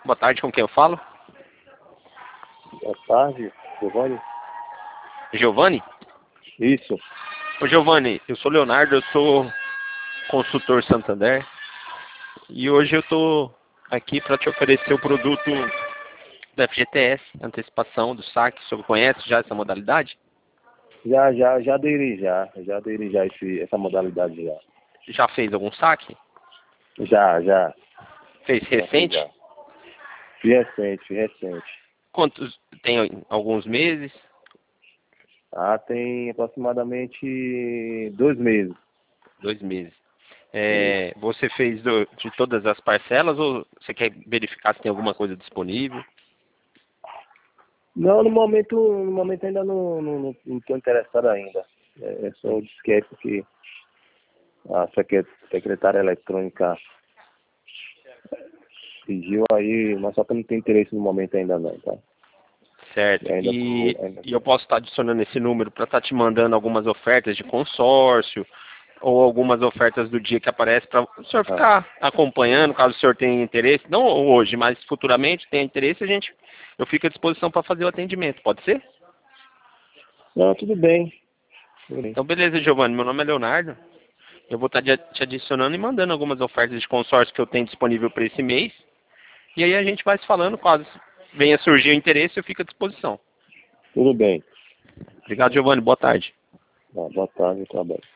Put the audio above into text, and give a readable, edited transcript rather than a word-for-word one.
Boa tarde, com quem eu falo? Boa tarde, Giovanni. Giovanni? Isso. Ô Giovanni, eu sou Leonardo, eu sou consultor Santander e hoje eu tô aqui para te oferecer o produto da FGTS, antecipação do saque. O senhor conhece já essa modalidade? Já aderi já essa modalidade já. Já fez algum saque? Já. Fez recente? Já. Recente. Quantos? Tem alguns meses? Tem aproximadamente 2 meses. 2 meses. Você fez de todas as parcelas ou você quer verificar se tem alguma coisa disponível? Não, no momento ainda não estou interessado ainda. É só o disquete que a secretária eletrônica pediu aí, mas só que eu não tenho interesse no momento ainda não, tá? Certo. E eu posso estar adicionando esse número para estar te mandando algumas ofertas de consórcio ou algumas ofertas do dia que aparece para o senhor ficar acompanhando, caso o senhor tenha interesse, não hoje, mas futuramente tenha interesse, eu fico à disposição para fazer o atendimento, pode ser? Não, tudo bem. Então beleza, Giovanni, meu nome é Leonardo, eu vou estar te adicionando e mandando algumas ofertas de consórcio que eu tenho disponível para esse mês, e aí a gente vai se falando, caso venha surgir o interesse, eu fico à disposição. Tudo bem. Obrigado, Giovanni, boa tarde. Boa tarde, trabalho.